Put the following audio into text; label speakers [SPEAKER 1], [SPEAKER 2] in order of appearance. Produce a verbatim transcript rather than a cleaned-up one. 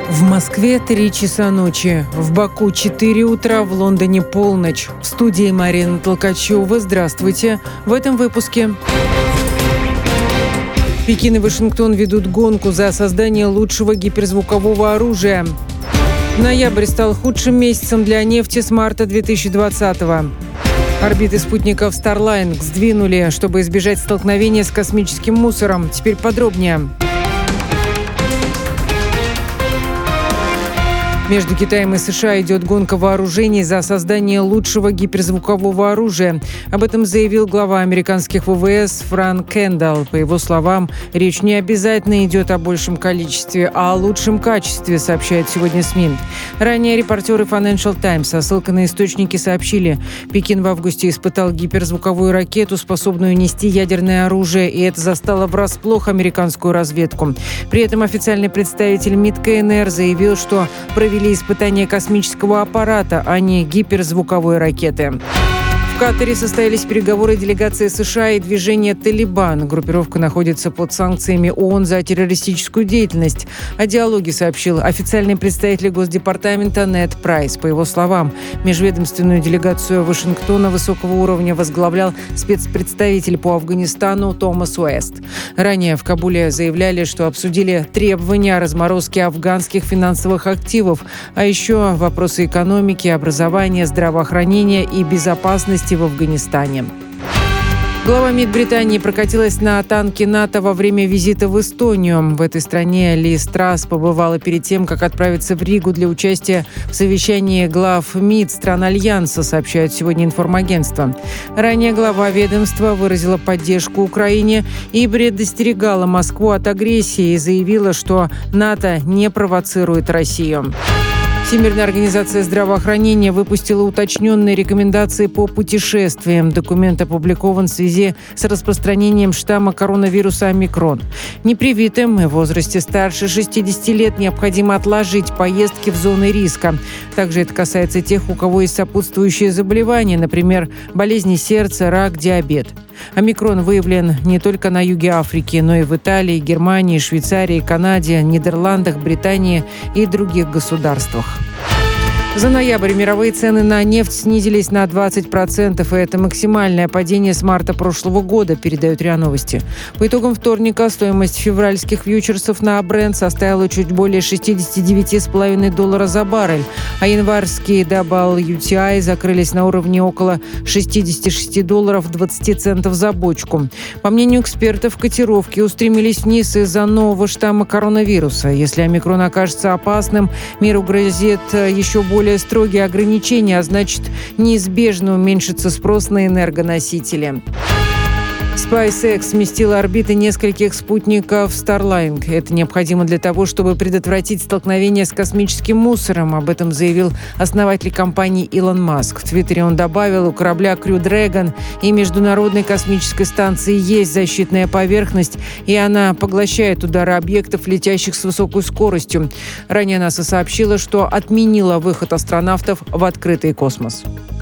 [SPEAKER 1] В Москве три часа ночи, в Баку четыре утра, в Лондоне полночь. В студии Марина Толкачева. Здравствуйте. В этом выпуске. Пекин и Вашингтон ведут гонку за создание лучшего гиперзвукового оружия. Ноябрь стал худшим месяцем для нефти с марта две тысячи двадцатого. Орбиты спутников Starlink сдвинули, чтобы избежать столкновения с космическим мусором. Теперь подробнее. Между Китаем и США идет гонка вооружений за создание лучшего гиперзвукового оружия. Об этом заявил глава американских ВВС Франк Кендалл. По его словам, речь не обязательно идет о большем количестве, а о лучшем качестве, сообщает сегодня СМИ. Ранее репортеры Financial Times со ссылкой на источники сообщили, Пекин в августе испытал гиперзвуковую ракету, способную нести ядерное оружие, и это застало врасплох американскую разведку. При этом официальный представитель МИД КНР заявил, что провели испытания космического аппарата, а не гиперзвуковой ракеты. В Катаре состоялись переговоры делегации США и движения «Талибан». Группировка находится под санкциями ООН за террористическую деятельность. О диалоге сообщил официальный представитель Госдепартамента Нед Прайс. По его словам, межведомственную делегацию Вашингтона высокого уровня возглавлял спецпредставитель по Афганистану Томас Уэст. Ранее в Кабуле заявляли, что обсудили требования о разморозке афганских финансовых активов, а еще вопросы экономики, образования, здравоохранения и безопасности в Афганистане. Глава МИД Британии прокатилась на танке НАТО во время визита в Эстонию. В этой стране Лиз Трасс побывала перед тем, как отправиться в Ригу для участия в совещании глав МИД стран Альянса, сообщает сегодня информагентство. Ранее глава ведомства выразила поддержку Украине и предостерегала Москву от агрессии и заявила, что НАТО не провоцирует Россию. Всемирная организация здравоохранения выпустила уточненные рекомендации по путешествиям. Документ опубликован в связи с распространением штамма коронавируса омикрон. Непривитым и в возрасте старше шестидесяти лет необходимо отложить поездки в зоны риска. Также это касается тех, у кого есть сопутствующие заболевания, например, болезни сердца, рак, диабет. Омикрон выявлен не только на юге Африки, но и в Италии, Германии, Швейцарии, Канаде, Нидерландах, Британии и других государствах. За ноябрь мировые цены на нефть снизились на двадцать процентов, и это максимальное падение с марта прошлого года, передают РИА Новости. По итогам вторника стоимость февральских фьючерсов на Brent составила чуть более шестьдесят девять целых пять десятых доллара за баррель, а январские дабл ю ти ай закрылись на уровне около шестьдесят шесть долларов двадцать центов за бочку. По мнению экспертов, котировки устремились вниз из-за нового штамма коронавируса. Если омикрон окажется опасным, миру грозит еще более строгие ограничения, а значит, неизбежно уменьшится спрос на энергоносители. SpaceX сместила орбиты нескольких спутников Starlink. Это необходимо для того, чтобы предотвратить столкновение с космическим мусором. Об этом заявил основатель компании Илон Маск. В Твиттере он добавил, у корабля Crew Dragon и Международной космической станции есть защитная поверхность, и она поглощает удары объектов, летящих с высокой скоростью. Ранее НАСА сообщила, что отменила выход астронавтов в открытый космос.